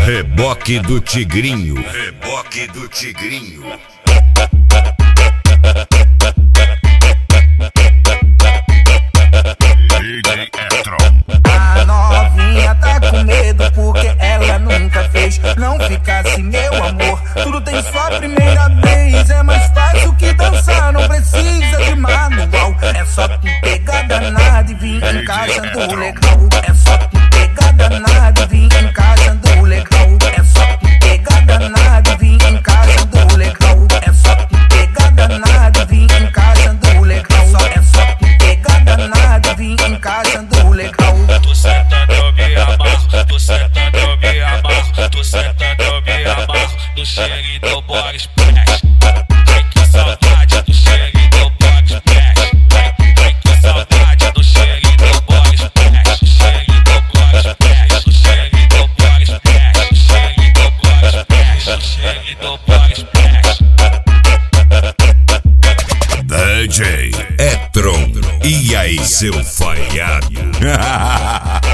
Reboque do Tigrinho. Reboque do Tigrinho. DJ Etron. A novinha tá com medo porque ela nunca fez. Não ficasse, meu amor, tudo tem sua primeira vez. É mais fácil que dançar, não precisa de manual. É só tu pegar danado e vir encaixando legal. É só tu pegar danado e vir encaixando legal. É só tu pegar danado e vir encaixando legal. É só tu pegar danado e vir encaixando legal. É só tu pegar danado e vir encaixando legal. Tô sentando, eu me amarro. Tô sentando, eu me amarro. Tô sentando, eu me amarro. No cheirinho do body splash. Ai, que saudade do cheirinho do body splash. Ai, que saudade do cheirinho do body splash. Cheirinho do body splash. O cheirinho do body splash. O cheirinho do body splash. O cheirinho do body splash. DJ Etron. E aí, seu falhado?